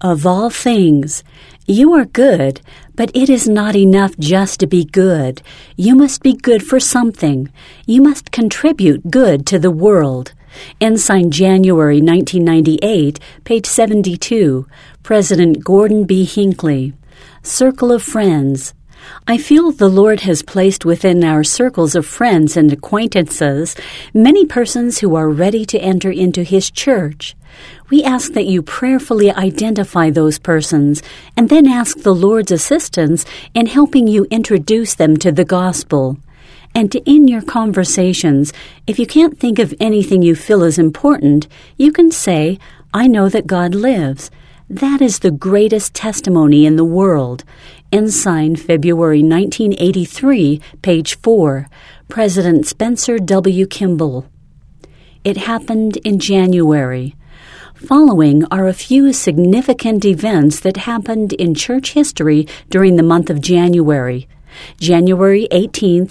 Of all things, you are good, but it is not enough just to be good. You must be good for something. You must contribute good to the world. Ensign, January 1998, page 72, President Gordon B. Hinckley. Circle of Friends. I feel the Lord has placed within our circles of friends and acquaintances many persons who are ready to enter into His church. We ask that you prayerfully identify those persons and then ask the Lord's assistance in helping you introduce them to the gospel. And in your conversations, if you can't think of anything you feel is important, you can say, "I know that God lives." That is the greatest testimony in the world. Ensign, February 1983, page 4, President Spencer W. Kimball. It happened in January. Following are a few significant events that happened in church history during the month of January. January 18,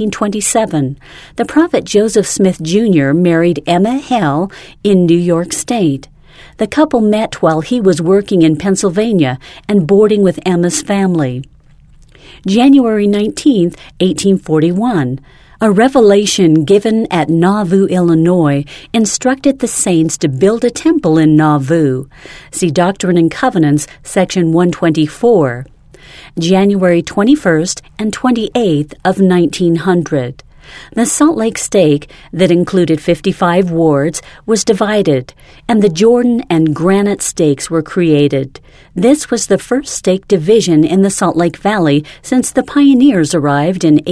1827, the prophet Joseph Smith Jr. married Emma Hale in New York State. The couple met while he was working in Pennsylvania and boarding with Emma's family. January 19, 1841, a revelation given at Nauvoo, Illinois, instructed the saints to build a temple in Nauvoo. See Doctrine and Covenants, section 124. January 21st and 28th of 1900. The Salt Lake Stake, that included 55 wards, was divided, and the Jordan and Granite Stakes were created. This was the first stake division in the Salt Lake Valley since the pioneers arrived in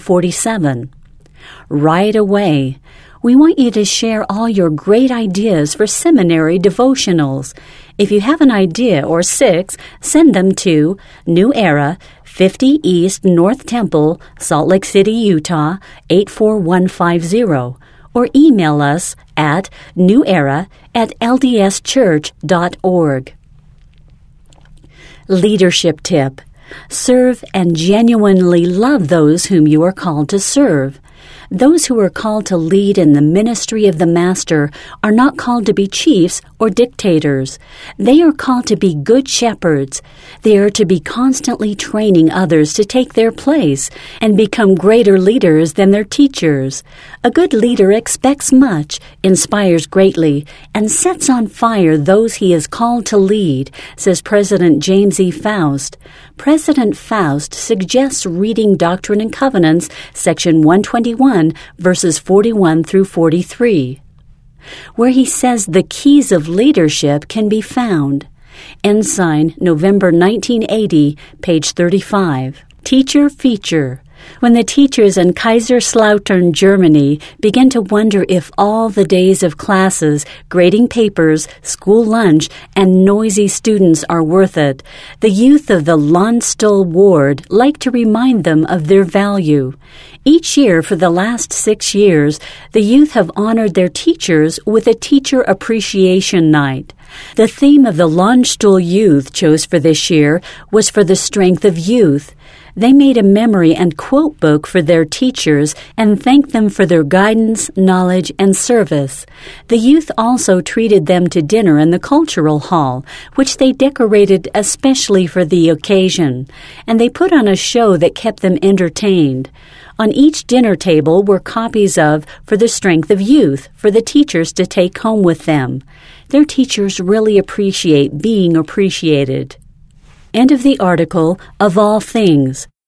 1847. Right away, we want you to share all your great ideas for seminary devotionals. If you have an idea or 6, send them to New Era, 50 East North Temple, Salt Lake City, Utah, 84150, or email us at newera@ldschurch.org. Leadership tip. Serve and genuinely love those whom you are called to serve. Those who are called to lead in the ministry of the Master are not called to be chiefs or dictators. They are called to be good shepherds. They are to be constantly training others to take their place and become greater leaders than their teachers. A good leader expects much, inspires greatly, and sets on fire those he is called to lead, says President James E. Faust. President Faust suggests reading Doctrine and Covenants, section 121, verses 41 through 43, where he says the keys of leadership can be found. Ensign, November 1980, page 35. Teacher feature. When the teachers in Kaiserslautern, Germany, begin to wonder if all the days of classes, grading papers, school lunch, and noisy students are worth it, the youth of the Landstuhl ward like to remind them of their value. Each year for the last 6 years, the youth have honored their teachers with a Teacher Appreciation Night. The theme of the Landstuhl youth chose for this year was for the strength of youth. They made a memory and quote book for their teachers and thanked them for their guidance, knowledge, and service. The youth also treated them to dinner in the Cultural Hall, which they decorated especially for the occasion, and they put on a show that kept them entertained. On each dinner table were copies of For the Strength of Youth for the teachers to take home with them. Their teachers really appreciate being appreciated. End of the article, Of All Things.